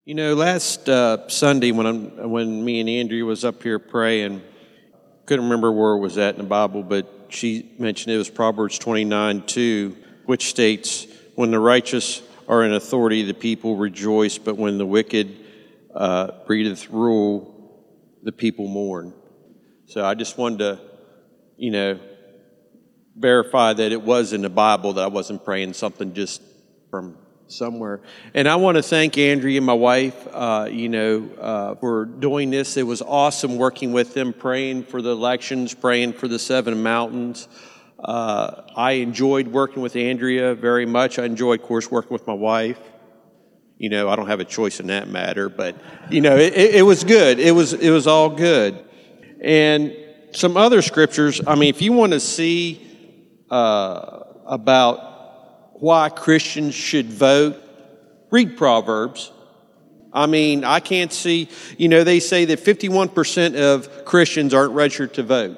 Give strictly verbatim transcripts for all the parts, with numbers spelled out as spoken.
You know, last uh, Sunday when I'm, when me and Andrea was up here praying, couldn't remember where it was at in the Bible, but she mentioned it was Proverbs twenty-nine two, which states, "When the righteous are in authority, the people rejoice, but when the wicked uh, breedeth rule, the people mourn." So I just wanted to, you know, verify that it was in the Bible, that I wasn't praying something just from somewhere. And I want to thank Andrea, my wife, uh, you know, uh, for doing this. It was awesome working with them, praying for the elections, praying for the seven mountains. Uh, I enjoyed working with Andrea very much. I enjoyed, of course, working with my wife. You know, I don't have a choice in that matter, but, you know, it, it was good. It was, it was all good. And some other scriptures, I mean, if you want to see uh, about why Christians should vote, read Proverbs. I mean, I can't see, you know, they say that fifty-one percent of Christians aren't registered to vote.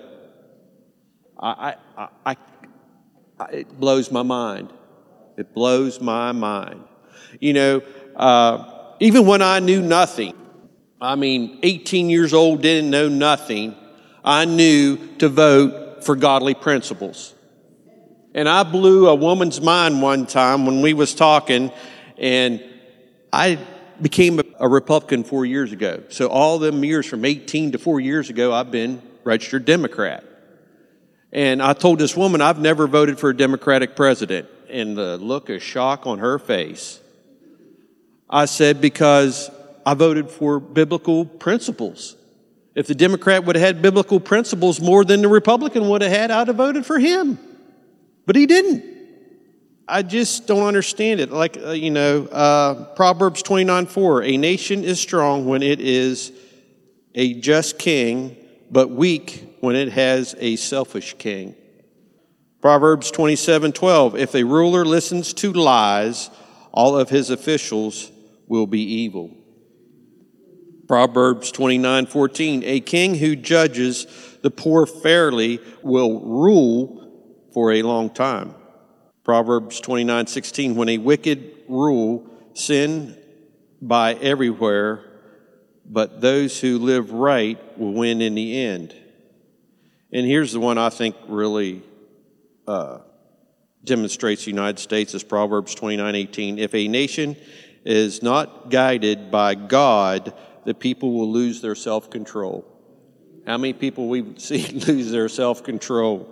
I, I, I, I, it blows my mind. It blows my mind. You know, uh, even when I knew nothing, I mean, eighteen years old, didn't know nothing, I knew to vote for godly principles. And I blew a woman's mind one time when we was talking, and I became a Republican four years ago. So all them years from eighteen to four years ago, I've been registered Democrat. And I told this woman I've never voted for a Democratic president. And the look of shock on her face, I said, because I voted for biblical principles. If the Democrat would have had biblical principles more than the Republican would have had, I'd have voted for him. But he didn't. I just don't understand it. Like, uh, you know, uh, Proverbs twenty-nine four, "A nation is strong when it is a just king, but weak when it has a selfish king." Proverbs twenty-seven twelve, "If a ruler listens to lies, all of his officials will be evil." Proverbs twenty-nine fourteen, "A king who judges the poor fairly will rule for a long time." Proverbs twenty-nine sixteen, "When a wicked rule, sin by everywhere, but those who live right will win in the end." And here's the one I think really uh, demonstrates the United States is Proverbs twenty-nine eighteen, "If a nation is not guided by God, the people will lose their self-control." How many people we see lose their self-control?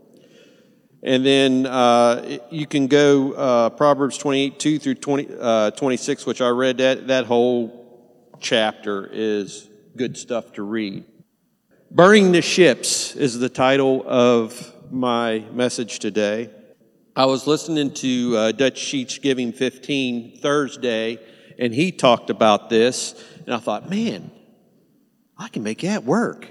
And then uh, you can go uh, Proverbs twenty-eight two through twenty, uh, twenty-six, which I read. That, that whole chapter is good stuff to read. "Burning the Ships" is the title of my message today. I was listening to uh, Dutch Sheets Giving fifteen Thursday, and he talked about this, and I thought, man, I can make that work.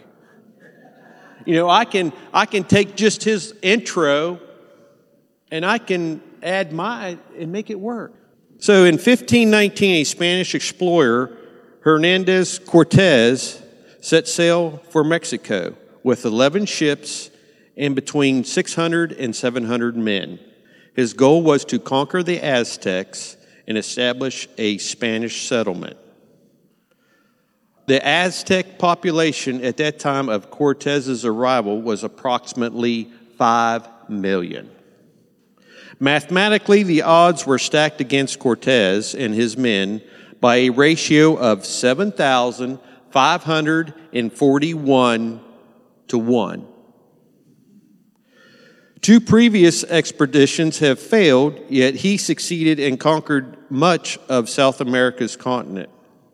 You know, I can I can take just his intro and I can add my and make it work. So in fifteen nineteen, a Spanish explorer, Hernandez Cortez, set sail for Mexico with eleven ships and between six hundred and seven hundred men. His goal was to conquer the Aztecs and establish a Spanish settlement. The Aztec population at that time of Cortez's arrival was approximately five million. Mathematically, the odds were stacked against Cortez and his men by a ratio of seven thousand five hundred forty-one to one. Two previous expeditions have failed, yet he succeeded and conquered much of South America's continent.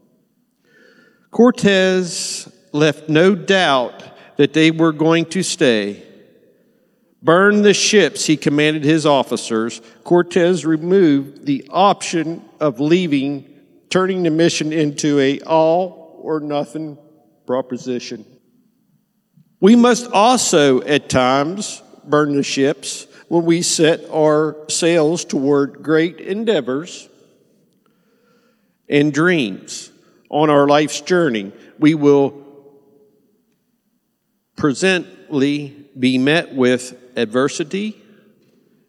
Cortez left no doubt that they were going to stay. "Burn the ships," he commanded his officers. Cortez removed the option of leaving, turning the mission into a all or nothing proposition. We must also, at times, burn the ships when we set our sails toward great endeavors and dreams. On our life's journey, we will presently be met with adversity,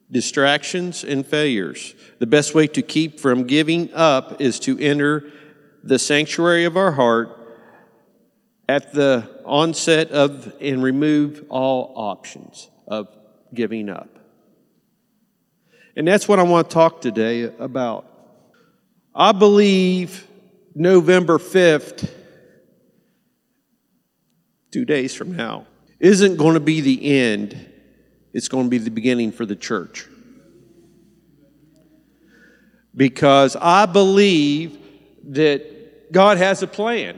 distractions, and failures. The best way to keep from giving up is to enter the sanctuary of our heart at the onset of and remove all options of giving up. And that's what I want to talk today about. I believe November fifth, two days from now, isn't going to be the end. It's going to be the beginning for the church. Because I believe that God has a plan.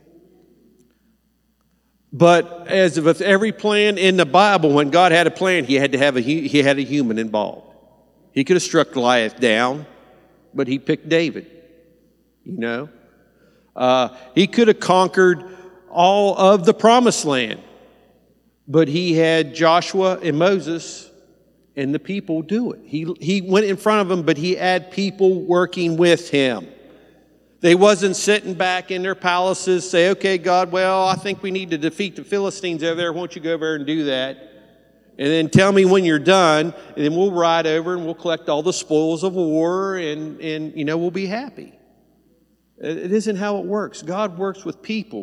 But as with every plan in the Bible, when God had a plan, he had to have a he had a human involved. He could have struck Goliath down, but he picked David. You know, uh, he could have conquered all of the promised land, but he had Joshua and Moses and the people do it. He he went in front of them, but he had people working with him. They wasn't sitting back in their palaces, say, okay, God, well, I think we need to defeat the Philistines over there. Won't you go over there and do that? And then tell me when you're done, and then we'll ride over and we'll collect all the spoils of war, and, and you know, we'll be happy. It isn't how it works. God works with people.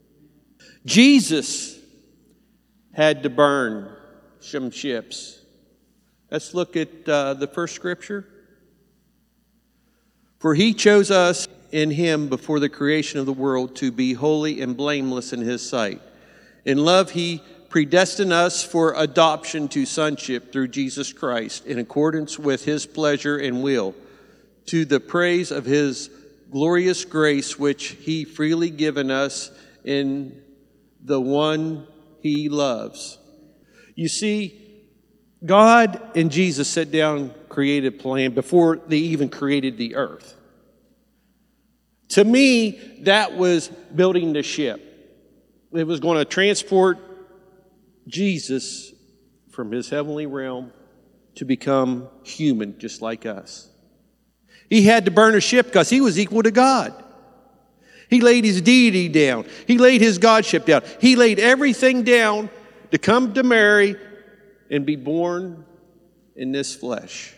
Jesus had to burn some ships. Let's look at uh, the first scripture. For he chose us in him before the creation of the world to be holy and blameless in his sight. In love he predestined us for adoption to sonship through Jesus Christ in accordance with his pleasure and will, to the praise of his glorious grace which he freely given us in the one he loves. You see, God and Jesus sat down, created a plan before they even created the earth. To me, that was building the ship. It was going to transport Jesus from his heavenly realm to become human just like us. He had to burn a ship because he was equal to God. He laid his deity down. He laid his godship down. He laid everything down to come to Mary and be born in this flesh.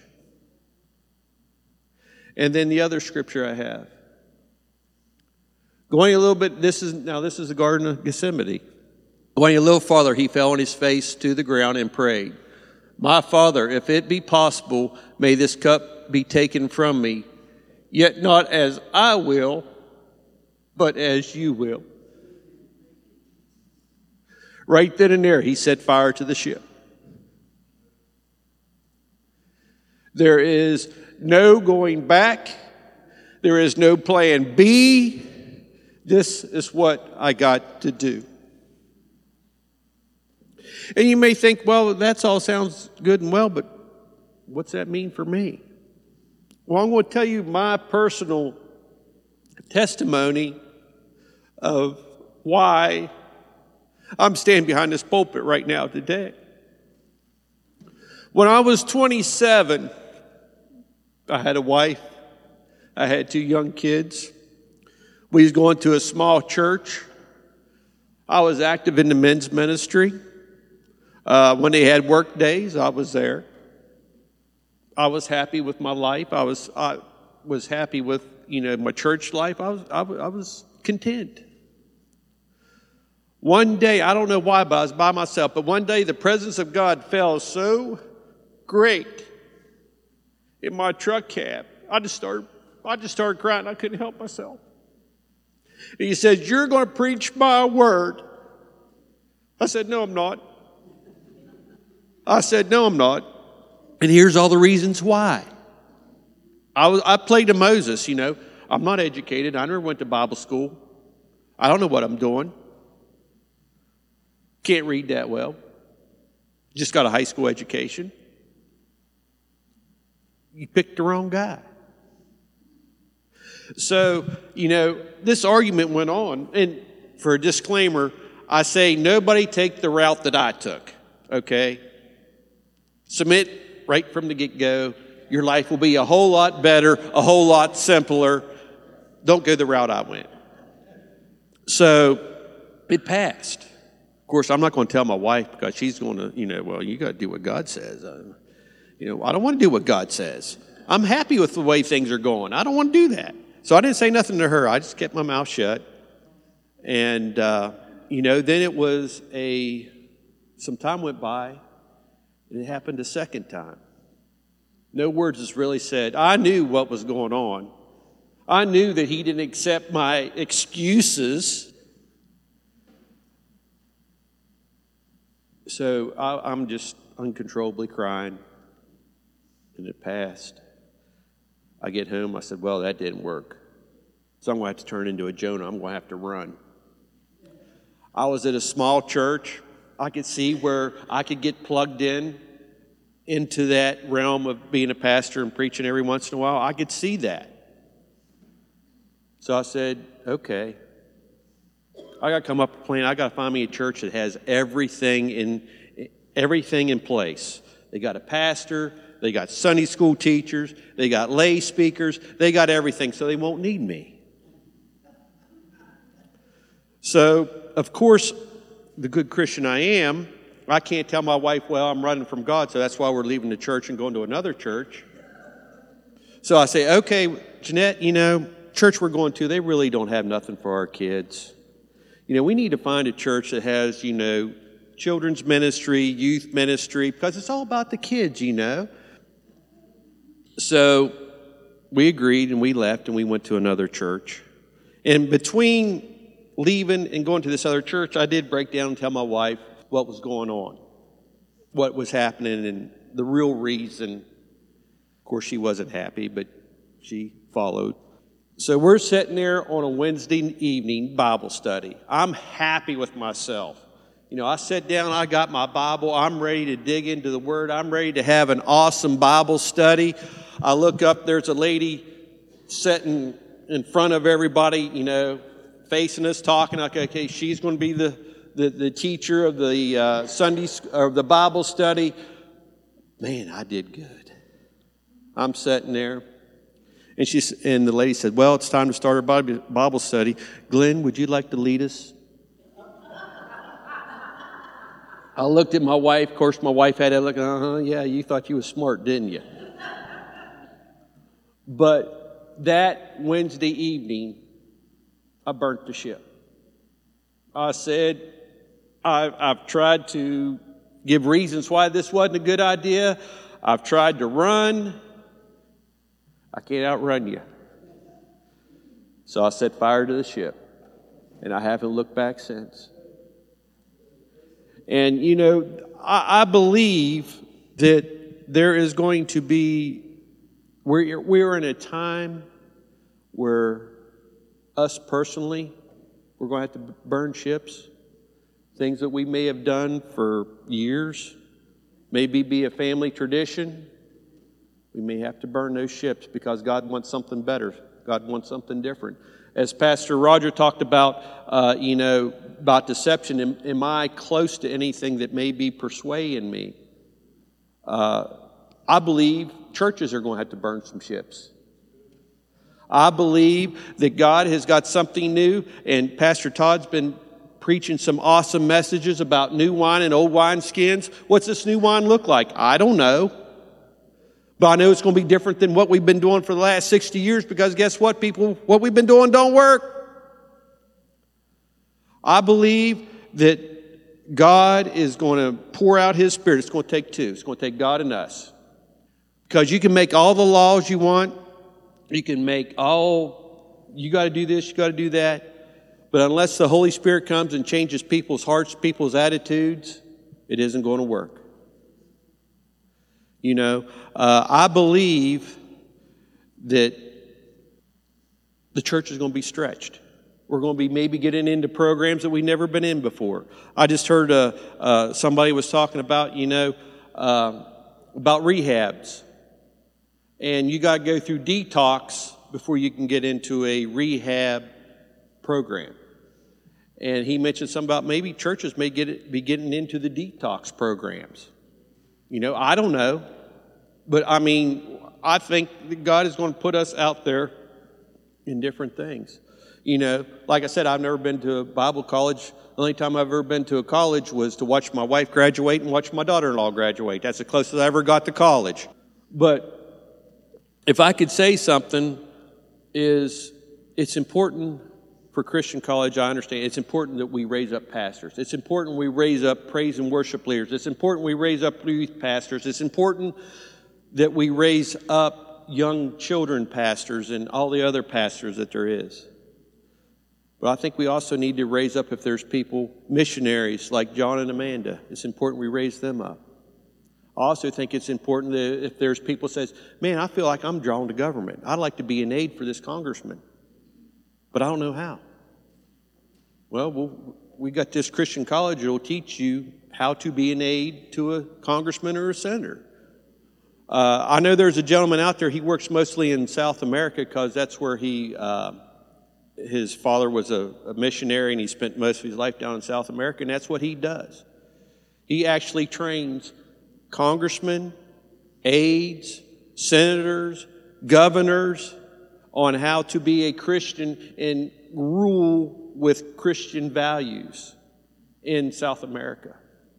And then the other scripture I have. Going a little bit, this is now this is the Garden of Gethsemane. Going a little farther, he fell on his face to the ground and prayed, "My Father, if it be possible, may this cup be taken from me, yet not as I will, but as you will." Right then and there, he set fire to the ship. There is no going back. There is no plan B. This is what I got to do. And you may think, well, that all sounds good and well, but what's that mean for me? Well, I'm going to tell you my personal testimony of why I'm standing behind this pulpit right now today. When I was twenty-seven, I had a wife. I had two young kids. We was going to a small church. I was active in the men's ministry. Uh, when they had work days, I was there. I was happy with my life. I was I was happy with, you know, my church life. I was I, I was content. One day, I don't know why, but I was by myself. But one day, the presence of God fell so great in my truck cab. I just started I just started crying. I couldn't help myself. And he said, "You're going to preach my word." I said, "No, I'm not." I said, "No, I'm not." And here's all the reasons why. I was I played to Moses, you know. I'm not educated. I never went to Bible school. I don't know what I'm doing. Can't read that well. Just got a high school education. You picked the wrong guy. So, you know, this argument went on. And for a disclaimer, I say nobody take the route that I took, okay? Submit right from the get-go. Your life will be a whole lot better, a whole lot simpler. Don't go the route I went. So it passed. Of course, I'm not going to tell my wife because she's going to, you know, well, you got to do what God says. Uh, you know, I don't want to do what God says. I'm happy with the way things are going. I don't want to do that. So I didn't say nothing to her. I just kept my mouth shut. And, uh, you know, then it was a, some time went by, and it happened a second time. No words was really said. I knew what was going on. I knew that he didn't accept my excuses. So I, I'm just uncontrollably crying, and it passed. I get home, I said, well, that didn't work. So I'm going to have to turn into a Jonah. I'm going to have to run. I was at a small church. I could see where I could get plugged in into that realm of being a pastor and preaching every once in a while. I could see that. So I said, okay. I got to come up with a plan. I got to find me a church that has everything in everything in place. They got a pastor. They got Sunday school teachers. They got lay speakers. They got everything, so they won't need me. So, of course, the good Christian I am, I can't tell my wife, well, I'm running from God, so that's why we're leaving the church and going to another church. So I say, okay, Jeanette, you know, church we're going to, they really don't have nothing for our kids. You know, we need to find a church that has, you know, children's ministry, youth ministry, because it's all about the kids, you know. So we agreed and we left and we went to another church. And between leaving and going to this other church, I did break down and tell my wife what was going on, what was happening, and the real reason. Of course, she wasn't happy, but she followed. So we're sitting there on a Wednesday evening Bible study. I'm happy with myself. You know, I sat down, I got my Bible, I'm ready to dig into the Word, I'm ready to have an awesome Bible study. I look up, there's a lady sitting in front of everybody, you know, facing us, talking, like, okay, she's going to be the, the, the teacher of the uh, Sunday, or the Bible study. Man, I did good. I'm sitting there, and she, and the lady said, well, it's time to start our Bible study. Glenn, would you like to lead us? I looked at my wife. Of course, my wife had that look, uh-huh, yeah, you thought you was smart, didn't you? But that Wednesday evening, I burnt the ship. I said, I've, I've tried to give reasons why this wasn't a good idea. I've tried to run. I can't outrun you. So I set fire to the ship, and I haven't looked back since. And, you know, I, I believe that there is going to be, we're, we're in a time where us personally, we're going to have to burn ships. Things that we may have done for years, maybe be a family tradition. We may have to burn those ships because God wants something better. God wants something different. As Pastor Roger talked about, uh, you know, about deception, am, am I close to anything that may be persuading me? Uh, I believe churches are going to have to burn some ships. I believe that God has got something new, and Pastor Todd's been preaching some awesome messages about new wine and old wine skins. What's this new wine look like? I don't know. But I know it's going to be different than what we've been doing for the last sixty years, because guess what, people? What we've been doing don't work. I believe that God is going to pour out His Spirit. It's going to take two. It's going to take God and us. Because you can make all the laws you want. You can make all, you got to do this, you got to do that. But unless the Holy Spirit comes and changes people's hearts, people's attitudes, it isn't going to work. You know, uh, I believe that the church is going to be stretched. We're going to be maybe getting into programs that we've never been in before. I just heard uh, uh, somebody was talking about, you know, uh, about rehabs. And you got to go through detox before you can get into a rehab program. And he mentioned something about maybe churches may get it, be getting into the detox programs. You know, I don't know. But, I mean, I think that God is going to put us out there in different things. You know, like I said, I've never been to a Bible college. The only time I've ever been to a college was to watch my wife graduate and watch my daughter-in-law graduate. That's the closest I ever got to college. But if I could say something is it's important for Christian College, I understand, it's important that we raise up pastors. It's important we raise up praise and worship leaders. It's important we raise up youth pastors. It's important that we raise up young children pastors and all the other pastors that there is. But I think we also need to raise up, if there's people, missionaries like John and Amanda. It's important we raise them up. I also think it's important that if there's people that says, man, I feel like I'm drawn to government. I'd like to be an aide for this congressman, but I don't know how. Well, we'll we got this Christian college that will teach you how to be an aide to a congressman or a senator. Uh, I know there's a gentleman out there, he works mostly in South America because that's where he, uh, his father was a, a missionary and he spent most of his life down in South America, and that's what he does. He actually trains congressmen, aides, senators, governors on how to be a Christian and rule with Christian values in South America.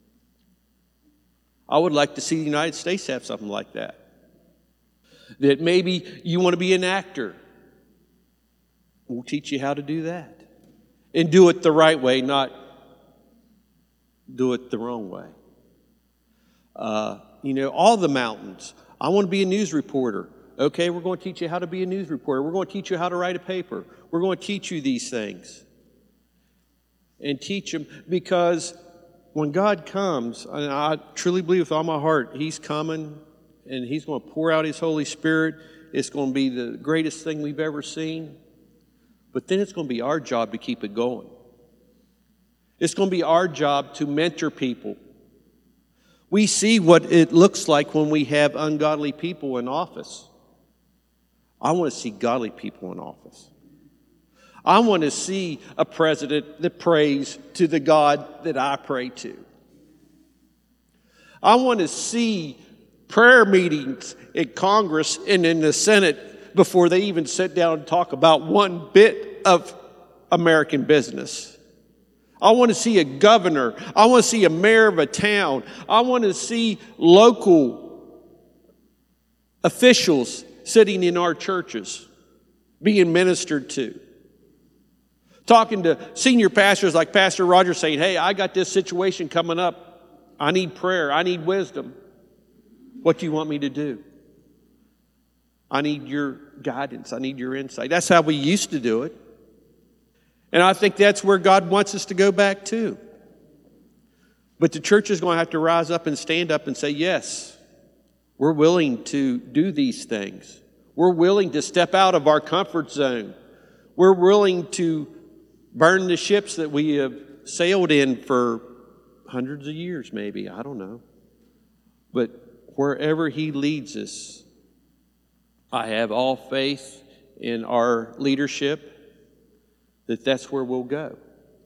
I would like to see the United States have something like that. That maybe you want to be an actor. We'll teach you how to do that. And do it the right way, not do it the wrong way. Uh, you know, all the mountains. I want to be a news reporter. Okay, we're going to teach you how to be a news reporter. We're going to teach you how to write a paper. We're going to teach you these things. And teach them, because when God comes, and I truly believe with all my heart, He's coming and He's going to pour out His Holy Spirit. It's going to be the greatest thing we've ever seen. But then it's going to be our job to keep it going. It's going to be our job to mentor people. We see what it looks like when we have ungodly people in office. I want to see godly people in office. I want to see a president that prays to the God that I pray to. I want to see prayer meetings in Congress and in the Senate before they even sit down and talk about one bit of American business. I want to see a governor. I want to see a mayor of a town. I want to see local officials sitting in our churches being ministered to. Talking to senior pastors like Pastor Roger saying, hey, I got this situation coming up. I need prayer. I need wisdom. What do you want me to do? I need your guidance. I need your insight. That's how we used to do it. And I think that's where God wants us to go back to. But the church is going to have to rise up and stand up and say, yes, we're willing to do these things. We're willing to step out of our comfort zone. We're willing to burn the ships that we have sailed in for hundreds of years, maybe. I don't know. But wherever He leads us, I have all faith in our leadership that that's where we'll go.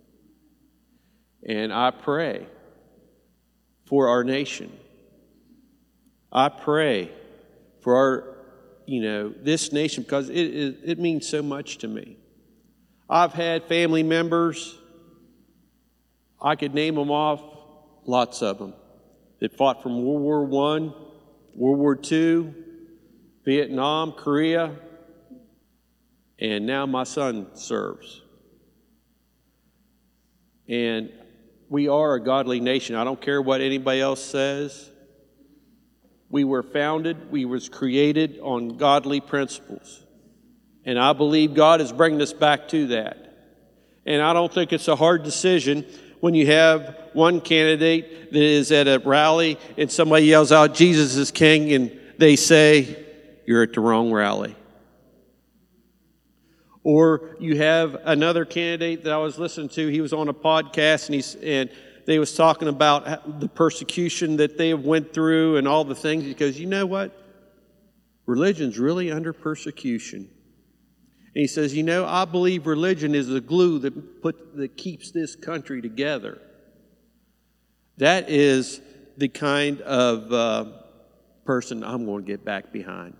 And I pray for our nation. I pray for our, you know, this nation, because it, it, it means so much to me. I've had family members, I could name them off, lots of them, that fought from World War One, World War Two, Vietnam, Korea, and now my son serves. And we are a godly nation. I don't care what anybody else says. We were founded, we was created on godly principles. And I believe God is bringing us back to that. And I don't think it's a hard decision when you have one candidate that is at a rally and somebody yells out, Jesus is King, and they say, you're at the wrong rally. Or you have another candidate that I was listening to, he was on a podcast and he's and they was talking about the persecution that they have went through and all the things. He goes, you know what? Religion's really under persecution. And he says, you know, I believe religion is the glue that put that keeps this country together. That is the kind of uh, person I'm going to get back behind.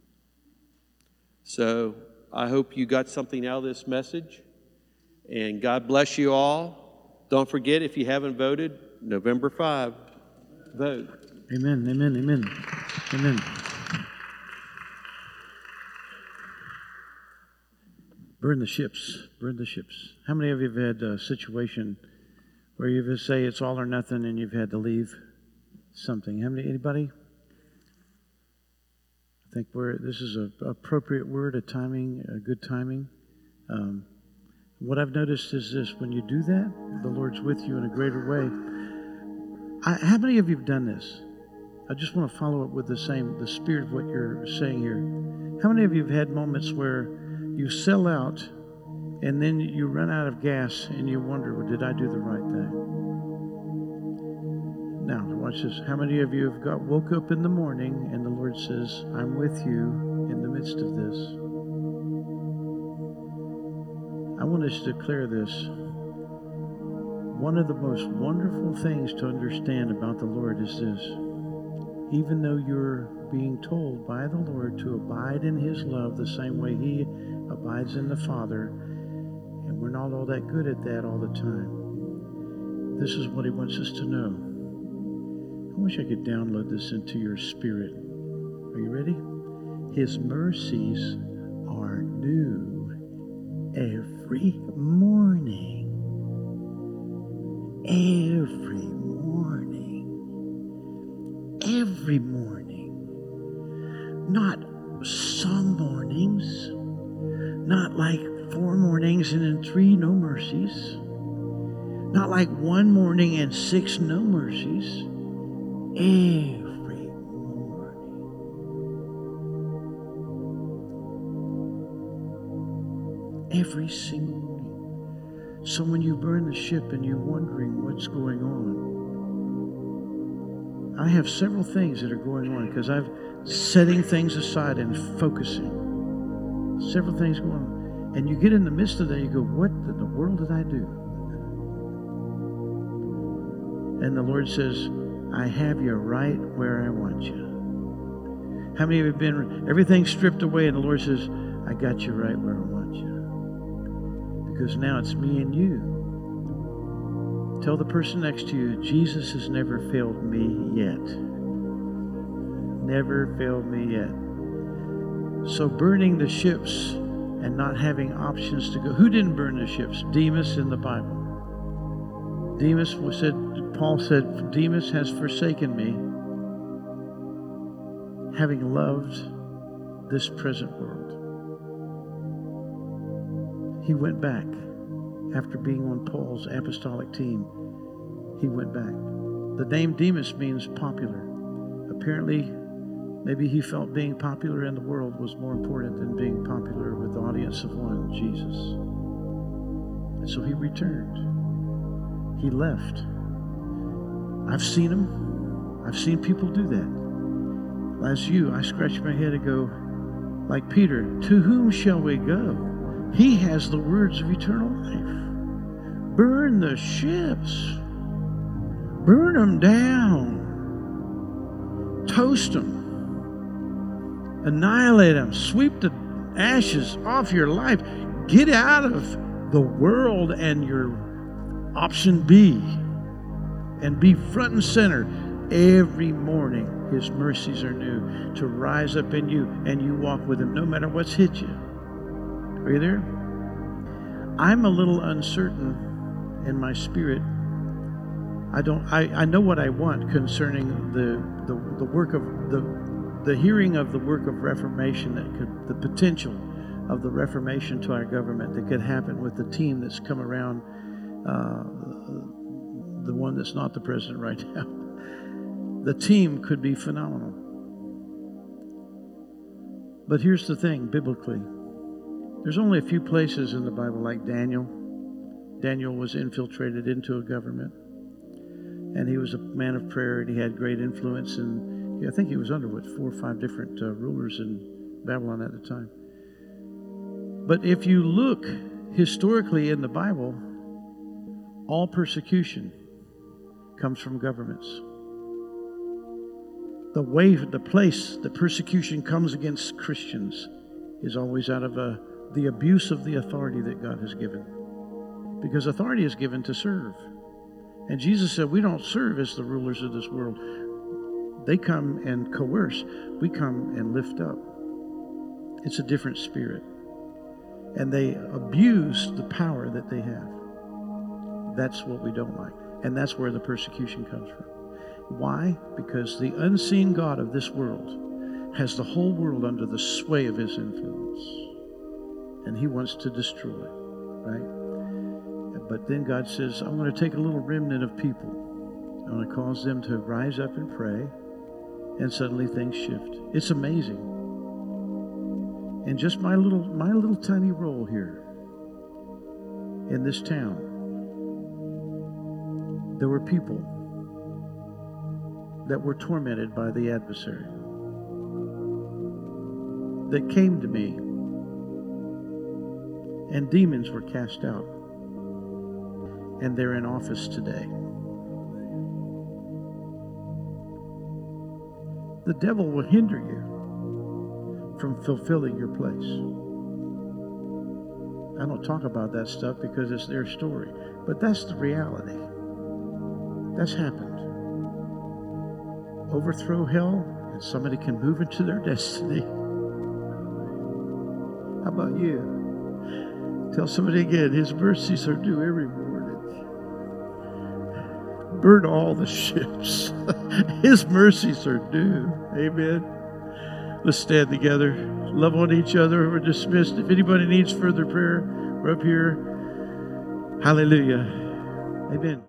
So I hope you got something out of this message. And God bless you all. Don't forget, if you haven't voted, November fifth, vote. Amen, amen, amen, amen. Burn the ships. Burn the ships. How many of you have had a situation where you just say it's all or nothing and you've had to leave something? How many? Anybody? I think we're, this is an appropriate word, a timing, a good timing. Um, what I've noticed is this: when you do that, the Lord's with you in a greater way. I, how many of you have done this? I just want to follow up with the same, the spirit of what you're saying here. How many of you have had moments where you sell out and then you run out of gas and you wonder, well, did I do the right thing? Now, watch this. How many of you have got woke up in the morning and the Lord says, I'm with you in the midst of this? I want us to declare this. One of the most wonderful things to understand about the Lord is this. Even though you're being told by the Lord to abide in His love the same way He abides in the Father, and we're not all that good at that all the time, this is what He wants us to know. I wish I could download this into your spirit. Are you ready? His mercies are new every morning. Every morning. Every morning. Not some mornings. Not like four mornings and then three no mercies. Not like one morning and six no mercies. Every morning. Every single morning. So when you burn the ship and you're wondering what's going on, I have several things that are going on because I've setting things aside and focusing. Several things going on. And you get in the midst of that, you go, what in the world did I do? And the Lord says, I have you right where I want you. How many of you have been, everything stripped away, and the Lord says, I got you right where I want you. Because now it's me and you. Tell the person next to you, Jesus has never failed me yet. Never failed me yet. So burning the ships and not having options to go. Who didn't burn the ships? Demas in the Bible. Demas was said, Paul said, Demas has forsaken me, having loved this present world. He went back after being on Paul's apostolic team. He went back. The name Demas means popular. Apparently, maybe he felt being popular in the world was more important than being popular with the audience of one, Jesus. And so he returned. He left. I've seen him. I've seen people do that. As you, I scratch my head and go, like Peter, to whom shall we go? He has the words of eternal life. Burn the ships. Burn them down. Toast them. Annihilate them. Sweep the ashes off your life. Get out of the world and your option B. And be front and center. Every morning, His mercies are new to rise up in you, and you walk with Him no matter what's hit you. Are you there? I'm a little uncertain in my spirit. I don't. I, I know what I want concerning the, the the work of the the hearing of the work of Reformation that could the potential of the Reformation to our government that could happen with the team that's come around. Uh, the one that's not the president right now. The team could be phenomenal. But here's the thing, biblically. There's only a few places in the Bible like Daniel. Daniel was infiltrated into a government. And he was a man of prayer, and he had great influence. And I think he was under, what, four or five different uh, rulers in Babylon at the time. But if you look historically in the Bible, all persecution comes from governments. The way, the place the persecution comes against Christians is always out of a, the abuse of the authority that God has given. Because authority is given to serve. And Jesus said, we don't serve as the rulers of this world. They come and coerce. We come and lift up. It's a different spirit. and they abuse the power that they have. That's what we don't like. And that's where the persecution comes from. Why? Because the unseen God of this world has the whole world under the sway of his influence. And he wants to destroy it, right? But then God says, I'm going to take a little remnant of people. I'm going to cause them to rise up and pray. And suddenly things shift. It's amazing. And just my little, my little tiny role here in this town, there were people that were tormented by the adversary that came to me, and demons were cast out, and they're in office today. The devil will hinder you from fulfilling your place. I don't talk about that stuff because it's their story, but that's the reality. That's happened. Overthrow hell, and somebody can move into their destiny. How about you? Tell somebody again, his mercies are due every morning. Burn all the ships. His mercies are due. Amen. Let's stand together. Love on each other. We're dismissed. If anybody needs further prayer, we're up here. Hallelujah. Amen.